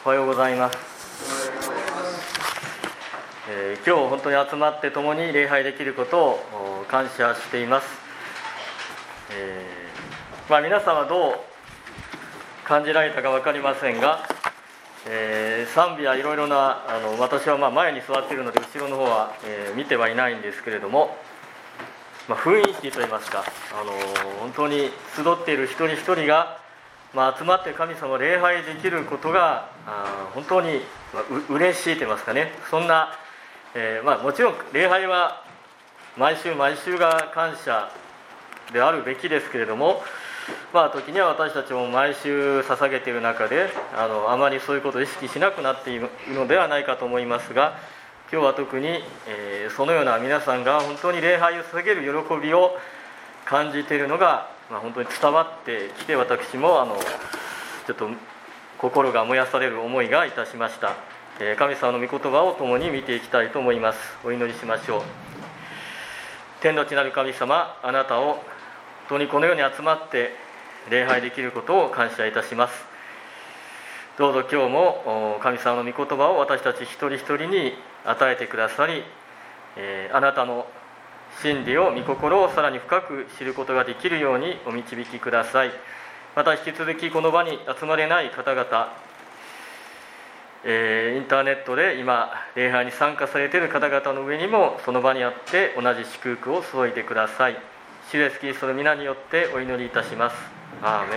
おはようございます。今日本当に集まって共に礼拝できることを感謝しています。皆さんはどう感じられたか分かりませんが、賛美はいろいろな私は前に座っているので後ろの方は、見てはいないんですけれども、雰囲気といいますか、本当に集っている一人一人が、集まって神様を礼拝できることが本当に嬉しいと言いますかね。そんな、もちろん礼拝は毎週毎週が感謝であるべきですけれども、時には私たちも毎週捧げている中であまりそういうことを意識しなくなっているのではないかと思いますが、今日は特に、そのような皆さんが本当に礼拝を捧げる喜びを感じているのが、本当に伝わってきて、私もちょっと心が燃やされる思いがいたしました。神様の御言葉を共に見ていきたいと思います。お祈りしましょう。天の地なる神様、あなたを本当にこのように集まって礼拝できることを感謝いたします。どうぞ今日も神様の御言葉を私たち一人一人に与えてくださり、あなたの真理を、御心をさらに深く知ることができるようにお導きください。また引き続きこの場に集まれない方々、インターネットで今礼拝に参加されている方々の上にもその場にあって同じ祝福を注いでください。主イエスキリストの皆によってお祈りいたします。アーメ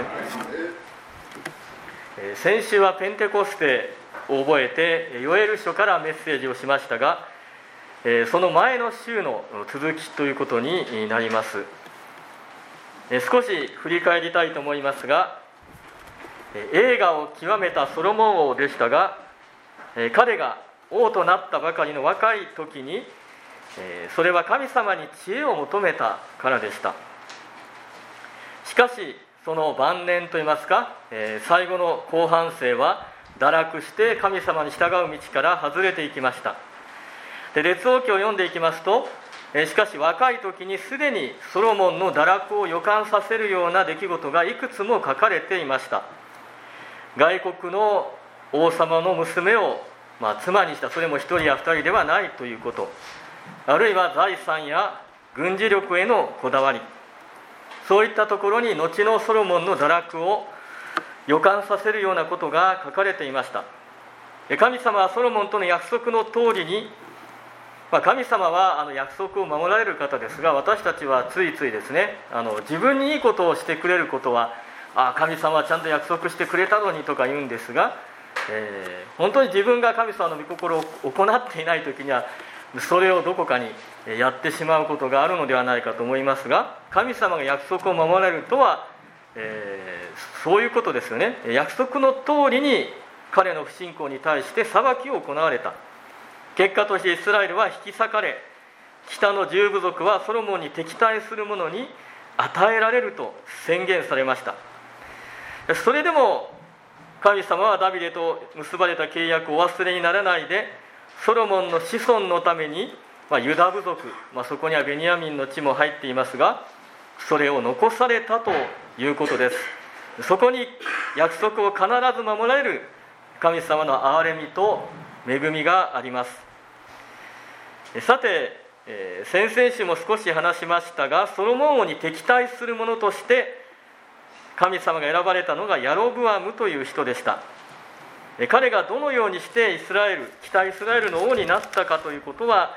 ン。先週はペンテコステを覚えてヨエル書からメッセージをしましたが、その前の週の続きということになります。少し振り返りたいと思いますが、栄華を極めたソロモン王でしたが、彼が王となったばかりの若い時に、それは神様に知恵を求めたからでした。しかしその晩年といいますか、最後の後半生は堕落して神様に従う道から外れていきました。で、列王記を読んでいきますと、しかし若い時にすでにソロモンの堕落を予感させるような出来事がいくつも書かれていました。外国の王様の娘を、妻にした、それも一人や二人ではないということ、あるいは財産や軍事力へのこだわり、そういったところに後のソロモンの堕落を予感させるようなことが書かれていました。神様はソロモンとの約束の通りに、神様は約束を守られる方ですが、私たちはついついですね、自分にいいことをしてくれることは神様はちゃんと約束してくれたのにとか言うんですが、本当に自分が神様の御心を行っていないときにはそれをどこかにやってしまうことがあるのではないかと思いますが、神様が約束を守られるとは、そういうことですよね。約束の通りに彼の不信仰に対して裁きを行われた。結果としてイスラエルは引き裂かれ、北の10部族はソロモンに敵対する者に与えられると宣言されました。それでも神様はダビデと結ばれた契約をお忘れにならないで、ソロモンの子孫のために、ユダ部族、そこにはベニヤミンの地も入っていますが、それを残されたということです。そこに約束を必ず守られる神様の憐れみと恵みがあります。さて、先々週も少し話しましたが、ソロモン王に敵対する者として神様が選ばれたのがヤロブアムという人でした。彼がどのようにして北イスラエルの王になったかということは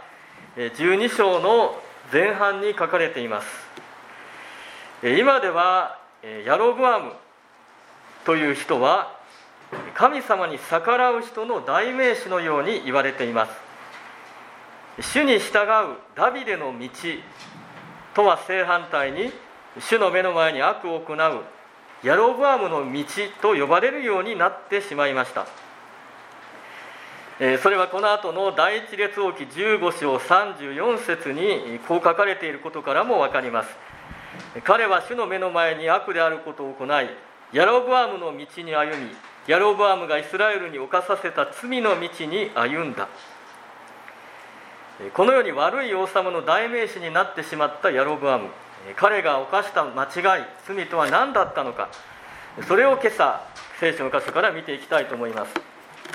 12章の前半に書かれています。今ではヤロブアムという人は神様に逆らう人の代名詞のように言われています。主に従うダビデの道とは正反対に、主の目の前に悪を行うヤロブアムの道と呼ばれるようになってしまいました。それはこの後の第一列王記15章34節にこう書かれていることからも分かります。彼は主の目の前に悪であることを行い、ヤロブアムの道に歩み、ヤロブアムがイスラエルに犯させた罪の道に歩んだ。このように悪い王様の代名詞になってしまったヤロブアム、彼が犯した間違い、罪とは何だったのか、それを今朝聖書の箇所から見ていきたいと思います。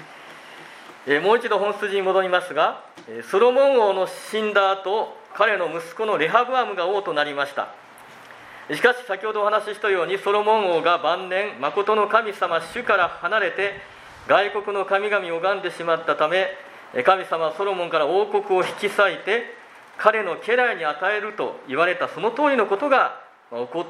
もう一度本筋に戻りますが、ソロモン王の死んだ後、彼の息子のレハブアムが王となりました。しかし先ほどお話ししたように、ソロモン王が晩年真の神様主から離れて外国の神々を拝んでしまったため、神様はソロモンから王国を引き裂いて彼の家来に与えると言われたその通りのことが起こって、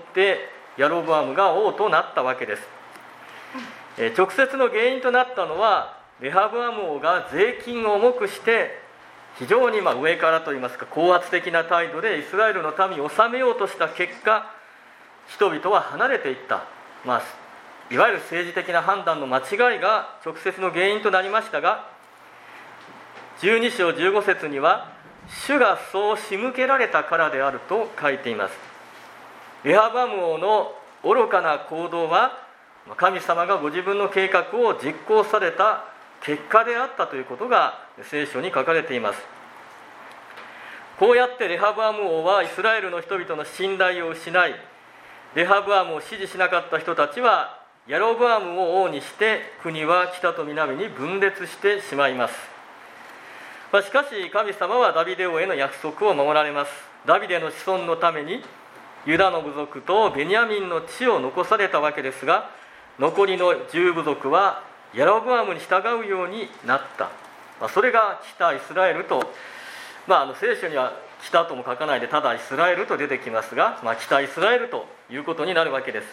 ヤロブアムが王となったわけです。直接の原因となったのは、レハブアム王が税金を重くして非常に上からといいますか高圧的な態度でイスラエルの民を治めようとした結果、人々は離れていった、いわゆる政治的な判断の間違いが直接の原因となりましたが、12章15節には主がそう仕向けられたからであると書いています。レハブアム王の愚かな行動は神様がご自分の計画を実行された結果であったということが聖書に書かれています。こうやってレハブアム王はイスラエルの人々の信頼を失い、レハブアムを支持しなかった人たちはヤロブアムを王にして国は北と南に分裂してしまいます。しかし神様はダビデ王への約束を守られます。ダビデの子孫のためにユダの部族とベニヤミンの地を残されたわけですが、残りの10部族はヤロブアムに従うようになった。それが北イスラエルと、聖書には北とも書かないでただイスラエルと出てきますが、北イスラエルということになるわけです。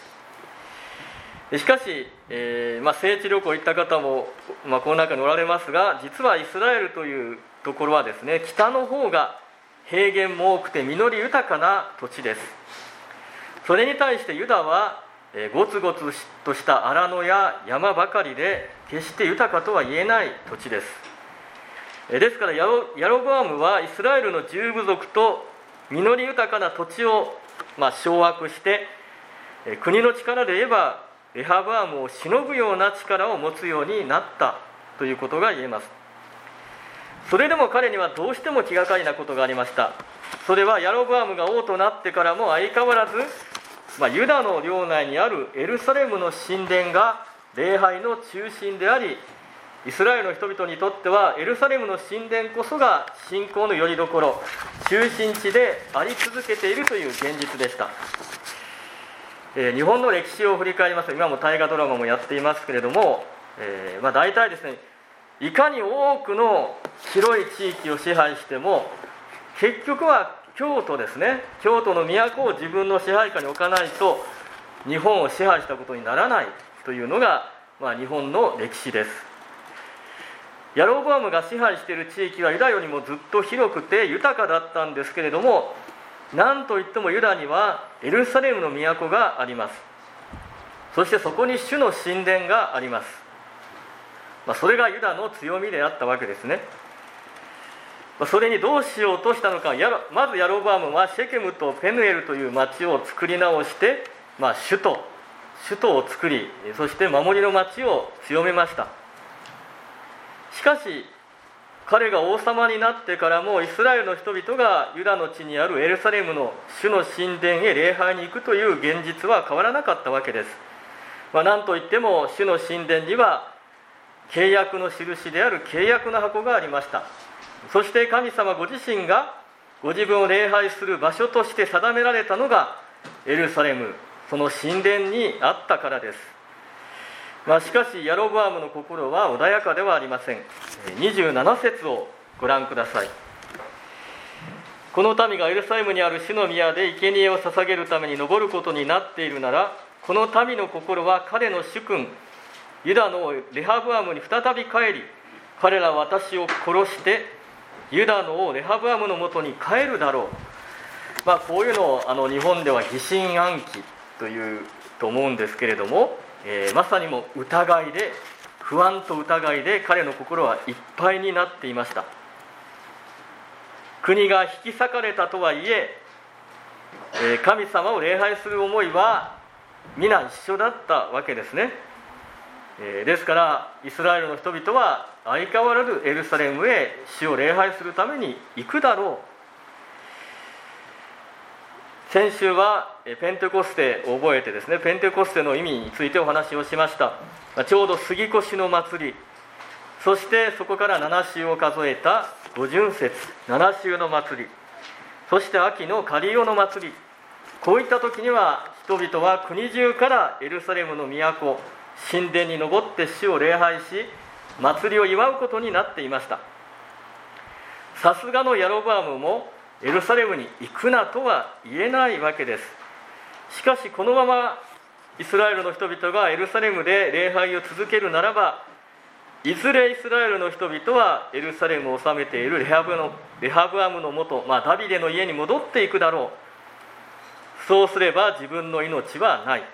しかし、聖地旅行行った方も、この中におられますが、実はイスラエルというところはですね、北の方が平原も多くて実り豊かな土地です。それに対してユダはゴツゴツとした荒野や山ばかりで決して豊かとは言えない土地です。ですからヤロブアムはイスラエルの10部族と実り豊かな土地を掌握して、国の力で言えばレハブアムをしのぐような力を持つようになったということが言えます。それでも彼にはどうしても気がかりなことがありました。それはヤロブアムが王となってからも相変わらずユダの領内にあるエルサレムの神殿が礼拝の中心であり、イスラエルの人々にとってはエルサレムの神殿こそが信仰の拠り所、中心地であり続けているという現実でした。日本の歴史を振り返りますと、今も大河ドラマもやっていますけれども、大体ですね、いかに多くの広い地域を支配しても結局は京都ですね、京都の都を自分の支配下に置かないと日本を支配したことにならないというのが、日本の歴史です。ヤロブアムが支配している地域はユダよりもずっと広くて豊かだったんですけれども、何といってもユダにはエルサレムの都があります。そしてそこに主の神殿があります。それがユダの強みであったわけですね。それにどうしようとしたのか、まずヤロブアムはシェケムとペヌエルという町を作り直して、首都を作り、そして守りの町を強めました。しかし彼が王様になってからもイスラエルの人々がユダの地にあるエルサレムの主の神殿へ礼拝に行くという現実は変わらなかったわけです。何といっても主の神殿には契約の印である契約の箱がありました。そして神様ご自身がご自分を礼拝する場所として定められたのがエルサレム、その神殿にあったからです。しかしヤロブアムの心は穏やかではありません。27節をご覧ください。この民がエルサレムにある主の宮で生贄を捧げるために登ることになっているなら、この民の心は彼の主君ユダのレハブアムに再び帰り、彼らは私を殺してユダの王レハブアムのもとに帰るだろう。こういうのを日本では疑心暗鬼というと思うんですけれども、まさにも疑いで、不安と疑いで彼の心はいっぱいになっていました。国が引き裂かれたとはいえ、神様を礼拝する思いは皆一緒だったわけですね。ですからイスラエルの人々は相変わらずエルサレムへ主を礼拝するために行くだろう。先週はペンテコステを覚えてですね、ペンテコステの意味についてお話をしました。ちょうど杉越の祭り、 そしてそこから7週を数えた五旬節、7週の祭り、そして秋のカリオの祭り、こういった時には人々は国中からエルサレムの都、神殿に登って主を礼拝し、祭りを祝うことになっていました。さすがのヤロブアムもエルサレムに行くなとは言えないわけです。しかしこのままイスラエルの人々がエルサレムで礼拝を続けるならば、いずれイスラエルの人々はエルサレムを治めているレハブアムの元、ダビデの家に戻っていくだろう。そうすれば自分の命はない。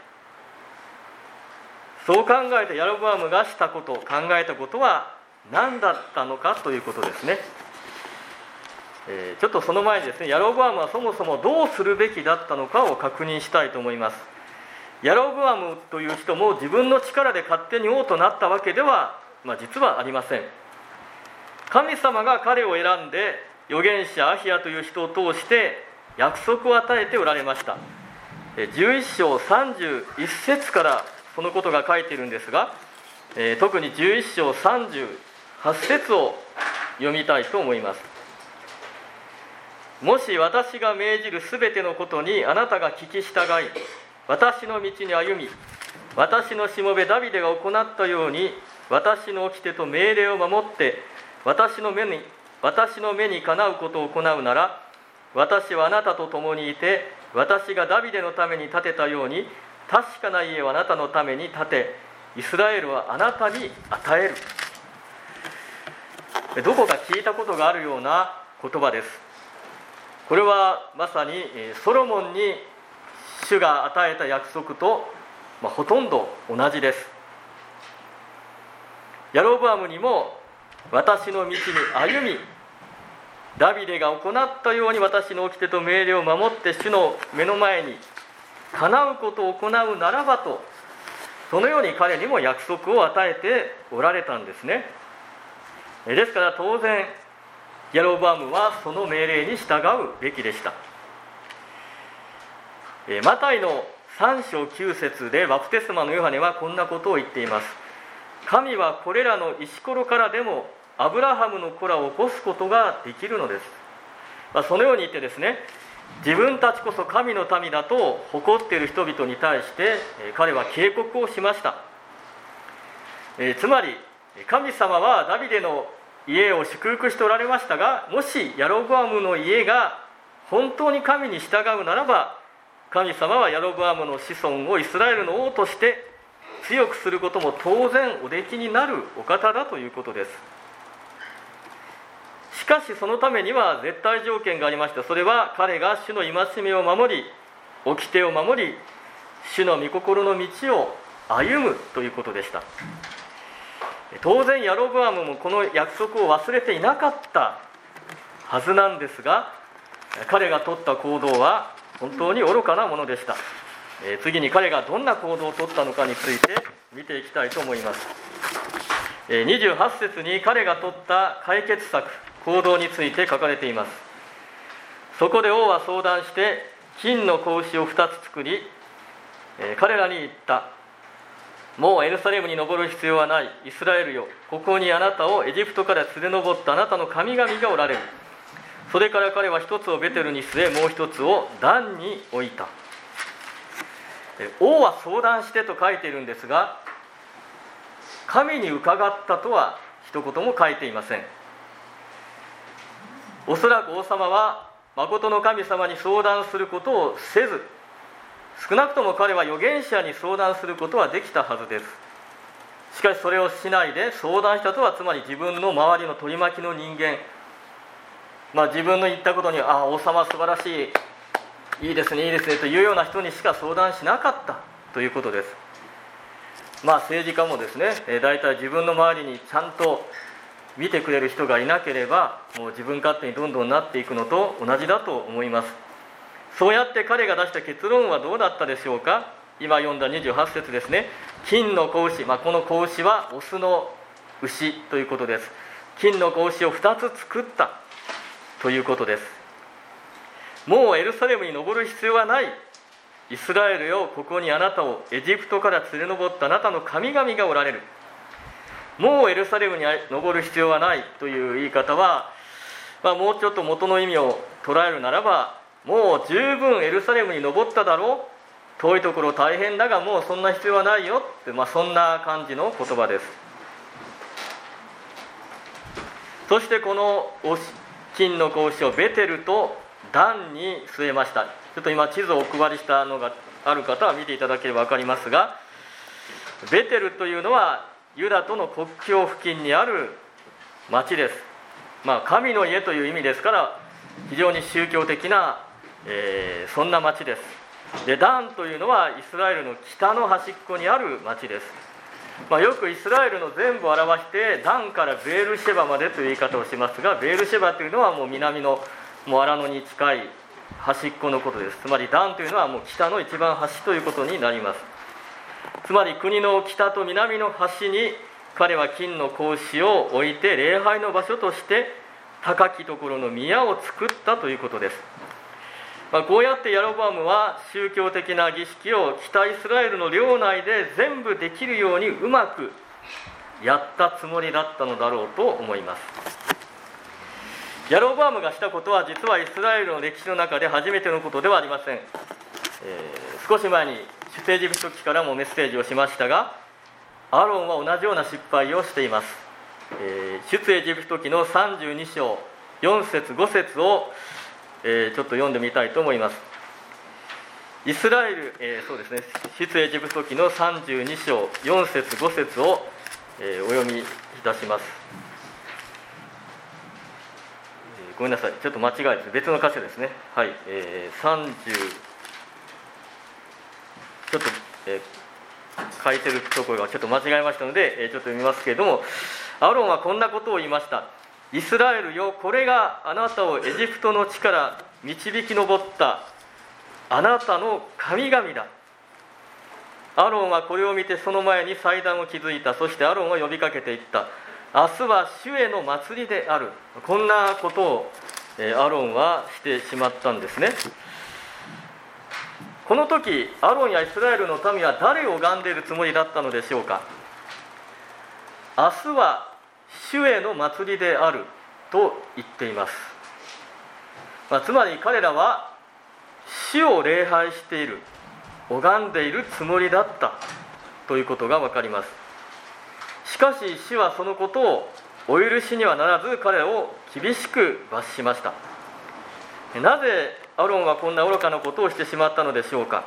そう考えてヤロブアムがしたこと、考えたことは何だったのかということですね。ちょっとその前にですね、ヤロブアムはそもそもどうするべきだったのかを確認したいと思います。ヤロブアムという人も自分の力で勝手に王となったわけでは、実はありません。神様が彼を選んで預言者アヒヤという人を通して約束を与えておられました。11章31節からそのことが書いているんですが、特に11章38節を読みたいと思います。もし私が命じるすべてのことにあなたが聞き従い、私の道に歩み、私のしもべダビデが行ったように私の掟と命令を守って私の目にかなうことを行うなら、私はあなたと共にいて、私がダビデのために建てたように確かな家をあなたのために建て、イスラエルはあなたに与える。どこか聞いたことがあるような言葉です。これはまさにソロモンに主が与えた約束と、ほとんど同じです。ヤロブアムにも私の道に歩み、ダビデが行ったように私の掟と命令を守って主の目の前にかなうことを行うならばと、そのように彼にも約束を与えておられたんですね。ですから当然ヤロブアムはその命令に従うべきでした。マタイの3章9節でバプテスマのヨハネはこんなことを言っています。神はこれらの石ころからでもアブラハムの子らを起こすことができるのです。そのように言ってですね、自分たちこそ神の民だと誇っている人々に対して彼は警告をしました。つまり神様はダビデの家を祝福しておられましたが、もしヤロブアムの家が本当に神に従うならば、神様はヤロブアムの子孫をイスラエルの王として強くすることも当然おできになるお方だということです。しかしそのためには絶対条件がありました。それは彼が主の戒めを守り、掟を守り、主の御心の道を歩むということでした。当然ヤロブアムもこの約束を忘れていなかったはずなんですが、彼が取った行動は本当に愚かなものでした。次に彼がどんな行動を取ったのかについて見ていきたいと思います。28節に彼が取った解決策、行動について書かれています。そこで王は相談して金の子牛を2つ作り、彼らに言った。もうエルサレムに登る必要はない。イスラエルよ、ここにあなたをエジプトから連れ上ったあなたの神々がおられる。それから彼は一つをベテルに据え、もう一つをダンに置いた。王は相談してと書いているんですが、神に伺ったとは一言も書いていません。おそらく王様は真の神様に相談することをせず、少なくとも彼は預言者に相談することはできたはずです。しかしそれをしないで、相談したとはつまり自分の周りの取り巻きの人間、自分の言ったことに王様素晴らしい、いいですねいいですねというような人にしか相談しなかったということです。政治家もですね、大体自分の周りにちゃんと見てくれる人がいなければ、もう自分勝手にどんどんなっていくのと同じだと思います。そうやって彼が出した結論はどうだったでしょうか。今読んだ28節ですね。金の子牛、この子牛はオスの牛ということです。金の子牛を2つ作ったということです。もうエルサレムに登る必要はない。イスラエルよ、ここにあなたをエジプトから連れ上ったあなたの神々がおられる。 もうエルサレムに登る必要はないという言い方は、もうちょっと元の意味を捉えるならば、もう十分エルサレムに登っただろう、遠いところ大変だがもうそんな必要はないよって、そんな感じの言葉です。そしてこの金の格子をベテルとダンに据えました。ちょっと今地図をお配りしたのがある方は見ていただければ分かりますが、ベテルというのはユダとの国境付近にある町です。神の家という意味ですから非常に宗教的な、そんな町です。で、ダンというのはイスラエルの北の端っこにある町です。よくイスラエルの全部を表してダンからベールシェバまでという言い方をしますが、ベールシェバというのはもう南のもう荒野に近い端っこのことです。つまりダンというのはもう北の一番端ということになります。つまり国の北と南の端に彼は金の格子を置いて礼拝の場所として高きところの宮を作ったということです。こうやってヤロボアムは宗教的な儀式を北イスラエルの領内で全部できるようにうまくやったつもりだったのだろうと思います。ヤロボアムがしたことは実はイスラエルの歴史の中で初めてのことではありません。少し前に出エジプト記からもメッセージをしましたが、アロンは同じような失敗をしています。出エジプト記の32章4節5節をちょっと読んでみたいと思います。イスラエル、そうですね、出エジプト記の32章4節5節を、お読みいたします。ごめんなさい、ちょっと間違いです。別の箇所ですね。はい、ちょっと、書いてるところがちょっと間違えましたので、ちょっと読みますけれども、アロンはこんなことを言いました。イスラエルよ、これがあなたをエジプトの地から導き上ったあなたの神々だ。アロンはこれを見てその前に祭壇を築いた。そしてアロンは呼びかけていった。明日は主への祭りである。こんなことをアロンはしてしまったんですね。この時アロンやイスラエルの民は誰を拝んでいるつもりだったのでしょうか。明日は主への祭りであると言っています。つまり彼らは主を礼拝している、拝んでいるつもりだったということが分かります。しかし主はそのことをお許しにはならず、彼らを厳しく罰しました。なぜアロンはこんな愚かなことをしてしまったのでしょうか。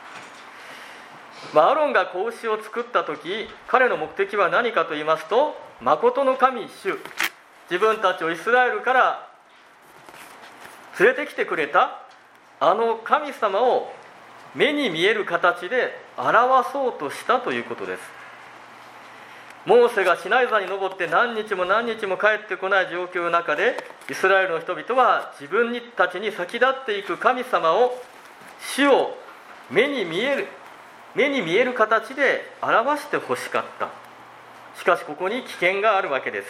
アロンが格子を作った時、彼の目的は何かと言いますと、誠の神主、自分たちをイスラエルから連れてきてくれたあの神様を目に見える形で表そうとしたということです。モーセがシナイ山に登って何日も何日も帰ってこない状況の中で、イスラエルの人々は自分たちに先立っていく神様を、主を目に見える形で表してほしかった。しかしここに危険があるわけです。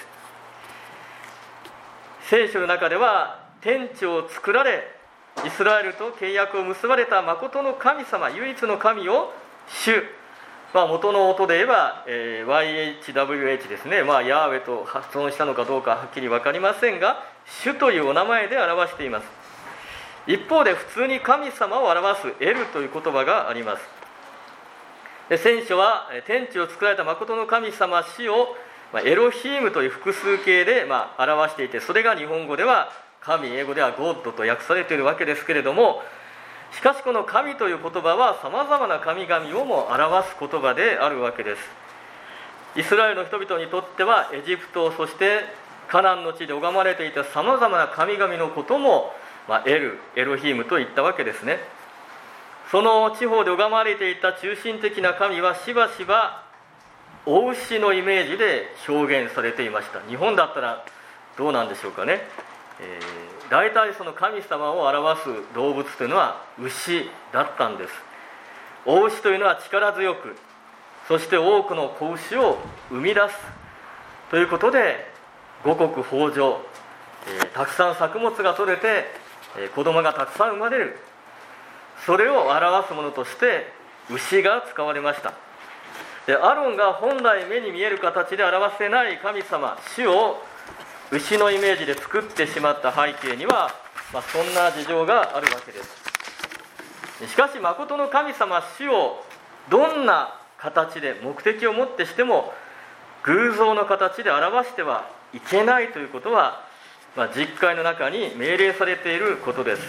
聖書の中では天地を作られ、イスラエルと契約を結ばれた誠の神様、唯一の神を主、元の音で言えば、YHWH ですね、ヤーウェと発音したのかどうかはっきり分かりませんが、主というお名前で表しています。一方で普通に神様を表すエルという言葉があります。聖書は天地を作られた誠の神様主をエロヒームという複数形で表していて、それが日本語では神、英語ではゴッドと訳されているわけですけれども、しかしこの神という言葉はさまざまな神々をも表す言葉であるわけです。イスラエルの人々にとってはエジプト、そしてカナンの地で拝まれていたさまざまな神々のことも、エロヒームと言ったわけですね。その地方で拝まれていた中心的な神はしばしばお牛のイメージで表現されていました。日本だったらどうなんでしょうかね。大体その神様を表す動物というのは牛だったんです。お牛というのは力強く、そして多くの子牛を生み出すということで五穀豊穣、たくさん作物が取れて、子供がたくさん生まれる、それを表すものとして牛が使われました。 でアロンが本来目に見える形で表せない神様、主を牛のイメージで作ってしまった背景には、そんな事情があるわけです。しかし真の神様、主をどんな形で目的をもってしても偶像の形で表してはいけないということは、実戒の中に命令されていることです。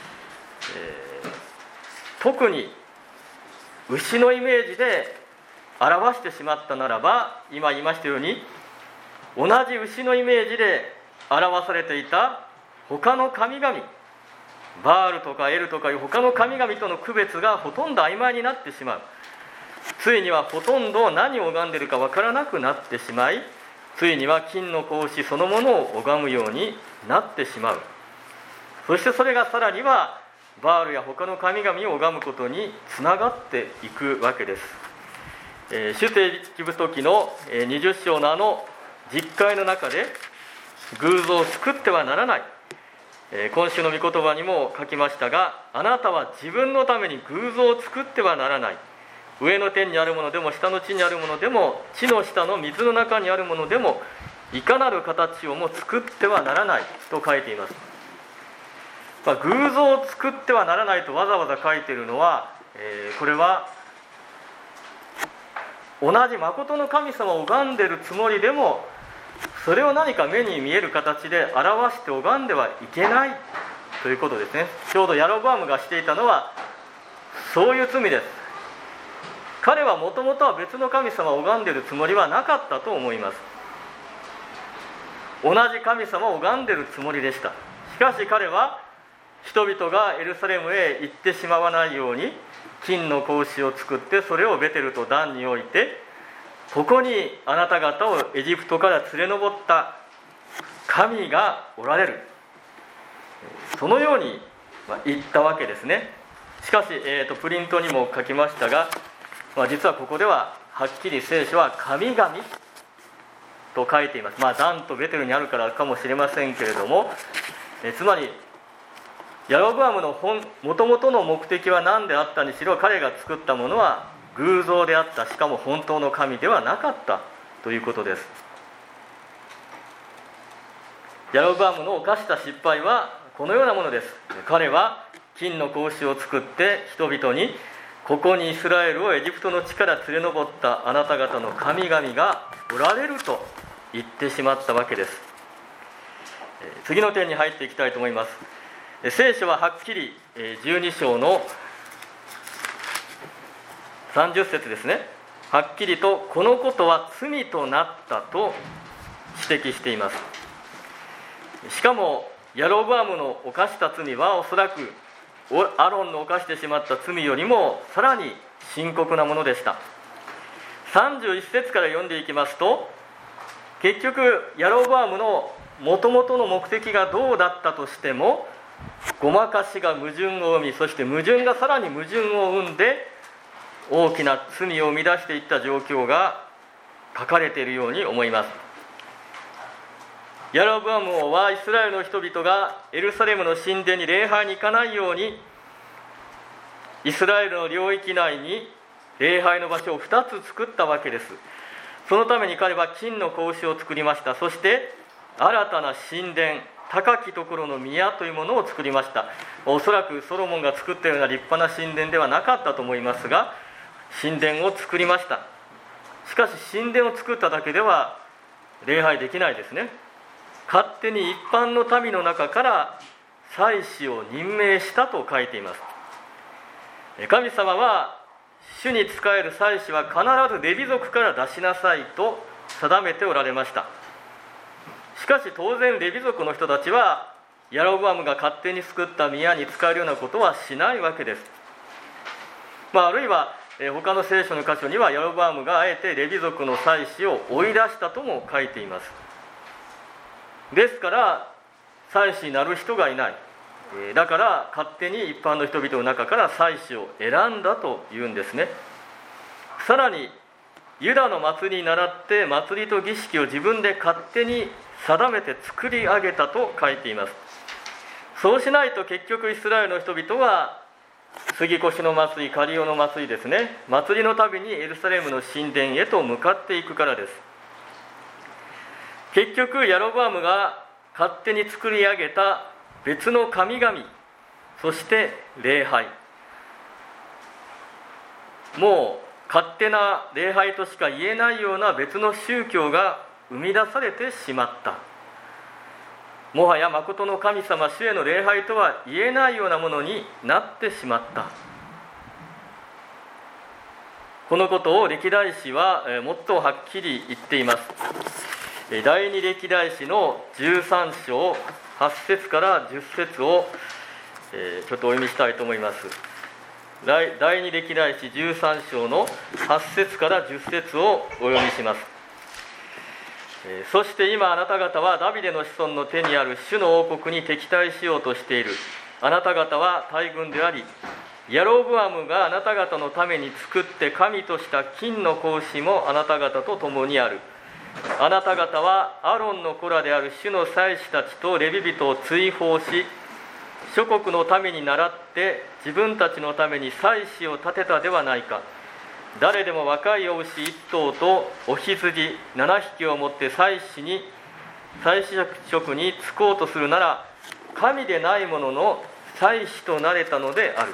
特に牛のイメージで表してしまったならば、今言いましたように同じ牛のイメージで表されていた他の神々、バールとかエルとかいう他の神々との区別がほとんど曖昧になってしまう。ついにはほとんど何を拝んでいるか分からなくなってしまい、ついには金の格子そのものを拝むようになってしまう。そしてそれがさらにはバールや他の神々を拝むことにつながっていくわけです。出エジプト記の20章の実戒の中で、偶像を作ってはならない、今週の御言葉にも書きましたが、あなたは自分のために偶像を作ってはならない。上の天にあるものでも下の地にあるものでも地の下の水の中にあるものでもいかなる形をも作ってはならないと書いています。偶像を作ってはならないとわざわざ書いているのは、これは同じ真の神様を拝んでいるつもりでも、それを何か目に見える形で表して拝んではいけないということですね。ちょうどヤロボアムがしていたのはそういう罪です。彼はもともとは別の神様を拝んでいるつもりはなかったと思います。同じ神様を拝んでいるつもりでした。しかし彼は人々がエルサレムへ行ってしまわないように金の格子を作って、それをベテルとダンに置いて、ここにあなた方をエジプトから連れ上った神がおられる、そのように言ったわけですね。しかし、プリントにも書きましたが、実はここでははっきり聖書は神々と書いています。ダンとベテルにあるからかもしれませんけれども、つまりヤロブアムのもともとの目的は何であったにしろ、彼が作ったものは偶像であった。しかも本当の神ではなかったということです。ヤロブアムの犯した失敗はこのようなものです。彼は金の格子を作って人々に、ここにイスラエルをエジプトの地から連れ上ったあなた方の神々がおられると言ってしまったわけです。次の点に入っていきたいと思います。聖書ははっきり12章の30節ですね、はっきりとこのことは罪となったと指摘しています。しかもヤロブアムの犯した罪はおそらくアロンの犯してしまった罪よりもさらに深刻なものでした。31節から読んでいきますと、結局ヤロブアムのもともとの目的がどうだったとしても、ごまかしが矛盾を生み、そして矛盾がさらに矛盾を生んで大きな罪を生み出していった状況が書かれているように思います。ヤロブアム王はイスラエルの人々がエルサレムの神殿に礼拝に行かないように、イスラエルの領域内に礼拝の場所を2つ作ったわけです。そのために彼は金の格子を作りました。そして新たな神殿、高きところの宮というものを作りました。おそらくソロモンが作ったような立派な神殿ではなかったと思いますが、神殿を作りました。しかし神殿を作っただけでは礼拝できないですね。勝手に一般の民の中から祭司を任命したと書いています。神様は主に仕える祭司は必ずレビ族から出しなさいと定めておられました。しかし当然レビ族の人たちはヤロブアムが勝手に作った宮に使えるようなことはしないわけです。あるいは他の聖書の箇所にはヤロブアムがあえてレビ族の祭司を追い出したとも書いています。ですから祭司になる人がいない。だから勝手に一般の人々の中から祭司を選んだというんですね。さらにユダの祭りに倣って祭りと儀式を自分で勝手に定めて作り上げたと書いています。そうしないと結局イスラエルの人々は杉越の祭り、カリオの祭りですね、祭りのたびにエルサレムの神殿へと向かっていくからです。結局ヤロブアムが勝手に作り上げた別の神々、そして礼拝、もう勝手な礼拝としか言えないような別の宗教が生み出されてしまった。もはや誠の神様主への礼拝とは言えないようなものになってしまった。このことを歴代史はもっとはっきり言っています。第二歴代史の13章8節から10節をちょっとお読みしたいと思います。第二歴代史13章の8節から10節をお読みします。そして今あなた方はダビデの子孫の手にある主の王国に敵対しようとしている。あなた方は大軍であり、ヤロブアムがあなた方のために作って神とした金の格子もあなた方と共にある。あなた方はアロンの子らである主の祭司たちとレビ人を追放し、諸国のために倣って自分たちのために祭司を立てたではないか。誰でも若い雄牛1頭とお羊7匹を持って祭司職に就こうとするなら、神でないものの祭司となれたのである。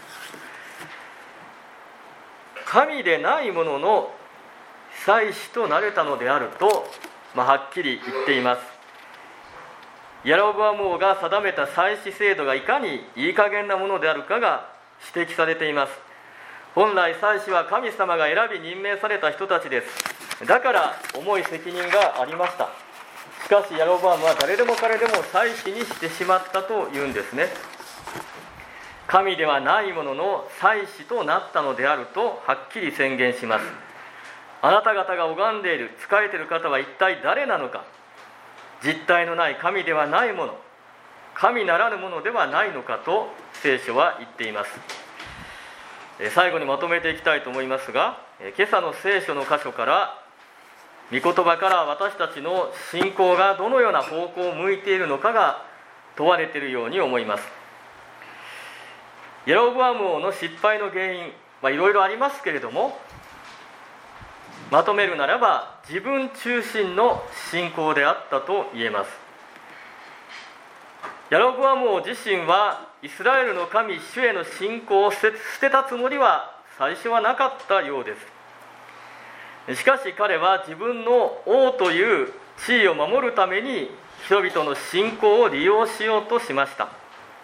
神でないものの祭司となれたのであると、はっきり言っています。ヤロブアム王が定めた祭司制度がいかにいい加減なものであるかが指摘されています。本来祭司は神様が選び任命された人たちです。だから重い責任がありました。しかしヤロブアムは誰でも彼でも祭司にしてしまったというんですね。神ではないものの祭司となったのであるとはっきり宣言します。あなた方が拝んでいる、仕えている方は一体誰なのか。実体のない神ではないもの、神ならぬものではないのかと聖書は言っています。最後にまとめていきたいと思いますが、今朝の聖書の箇所から御言葉から私たちの信仰がどのような方向を向いているのかが問われているように思います。ヤロブアム王の失敗の原因、いろいろありますけれども、まとめるならば自分中心の信仰であったと言えます。ヤロブアム王自身はイスラエルの神主への信仰を捨てたつもりは最初はなかったようです。しかし彼は自分の王という地位を守るために人々の信仰を利用しようとしました。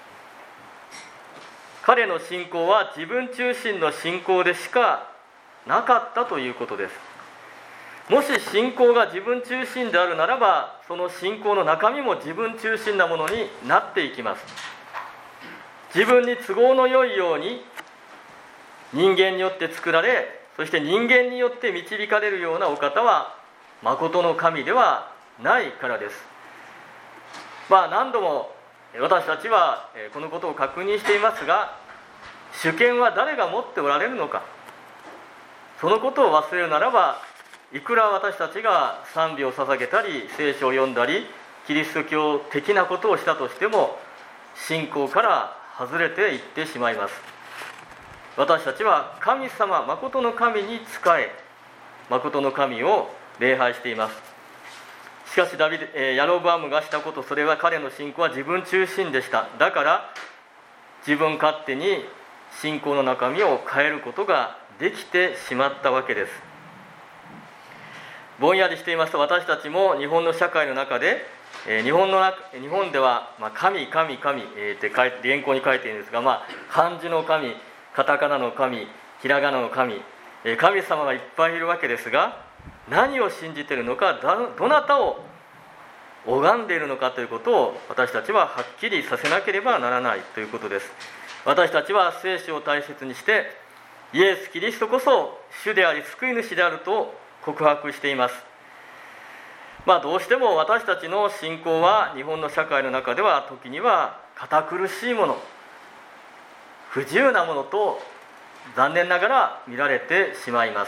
彼の信仰は自分中心の信仰でしかなかったということです。もし信仰が自分中心であるならば、その信仰の中身も自分中心なものになっていきます。自分に都合の良いように人間によって作られ、そして人間によって導かれるようなお方は誠の神ではないからです。何度も私たちはこのことを確認していますが、主権は誰が持っておられるのか、そのことを忘れるならば、いくら私たちが賛美を捧げたり聖書を読んだりキリスト教的なことをしたとしても信仰から外れていってしまいます。私たちは神様、誠の神に仕え、誠の神を礼拝しています。しかしヤロブアムがしたこと、それは彼の信仰は自分中心でした。だから自分勝手に信仰の中身を変えることができてしまったわけです。ぼんやりしていますと、私たちも日本の社会の中で、日本では神神神って原稿に書いているんですが、漢字の神、カタカナの神、ひらがなの神、神様がいっぱいいるわけですが、何を信じているのか、どなたを拝んでいるのかということを私たちははっきりさせなければならないということです。私たちは聖書を大切にしてイエス・キリストこそ主であり救い主であると告白しています。どうしても私たちの信仰は日本の社会の中では時には堅苦しいもの、不自由なものと残念ながら見られてしまいます。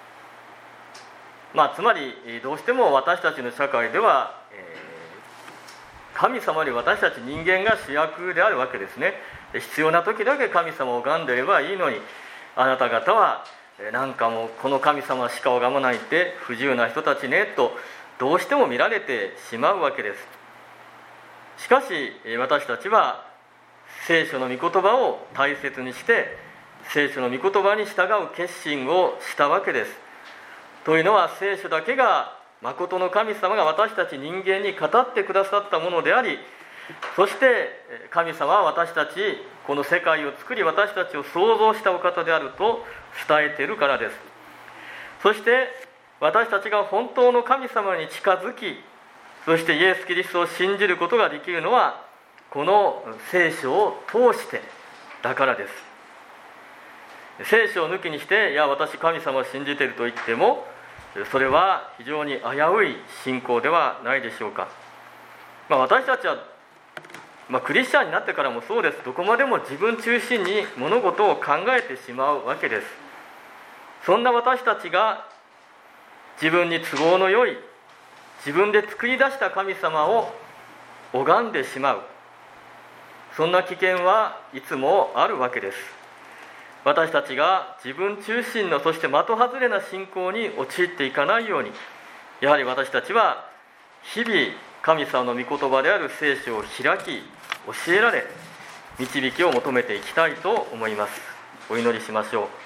つまりどうしても私たちの社会では、神様より私たち人間が主役であるわけですね。 必要な時だけ神様を拝んでいればいいのに、あなた方はなんかもうこの神様しか拝まないって不自由な人たちねとどうしても見られてしまうわけです。しかし私たちは聖書の御言葉を大切にして聖書の御言葉に従う決心をしたわけです。というのは聖書だけが真の神様が私たち人間に語ってくださったものであり、そして神様は私たちこの世界を作り私たちを創造したお方であると伝えているからです。そして私たちが本当の神様に近づき、そしてイエス・キリストを信じることができるのはこの聖書を通してだからです。聖書を抜きにして、いや私神様を信じていると言っても、それは非常に危うい信仰ではないでしょうか。私たちは、クリスチャンになってからもそうです。どこまでも自分中心に物事を考えてしまうわけです。そんな私たちが自分に都合のよい、自分で作り出した神様を拝んでしまう、そんな危険はいつもあるわけです。私たちが自分中心の、そして的外れな信仰に陥っていかないように、やはり私たちは日々神様の御言葉である聖書を開き、教えられ、導きを求めていきたいと思います。お祈りしましょう。